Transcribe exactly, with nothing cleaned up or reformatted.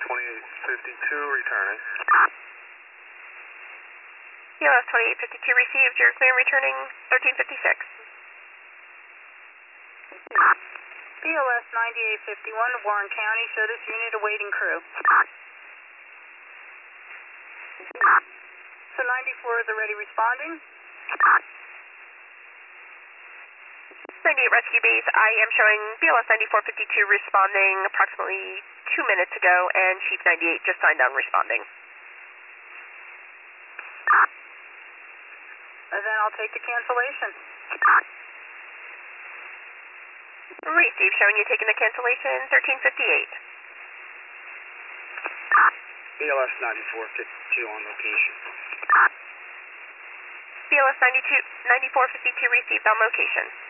twenty-eight fifty-two returning. B L S twenty-eight fifty-two received. You're clear and returning thirteen fifty-six. B L S ninety-eight fifty-one, Warren County. Show this unit awaiting crew. So ninety-four is already responding. ninety-eight Rescue Base, I am showing B L S ninety-four fifty-two responding approximately two minutes ago, and Chief ninety-eight just signed on responding. And then I'll take the cancellation. Receive, showing you taking the cancellation, thirteen fifty-eight. B L S ninety-four fifty-two on location. B L S ninety-two, ninety-four fifty-two received on location.